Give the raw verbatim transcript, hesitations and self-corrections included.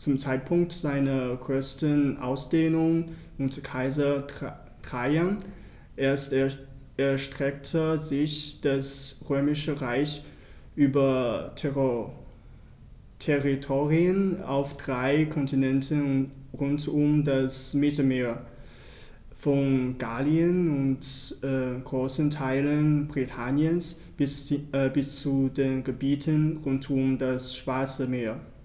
zum Zeitpunkt seiner größten Ausdehnung unter Kaiser Trajan. Erst er, erstreckte sich das Römische Reich über Terror, Territorien auf drei Kontinenten rund um das Mittelmeer, von Gallien und äh, großen Teilen Britanniens bis, die, äh, bis zu den Gebieten rund um das Schwarze Meer.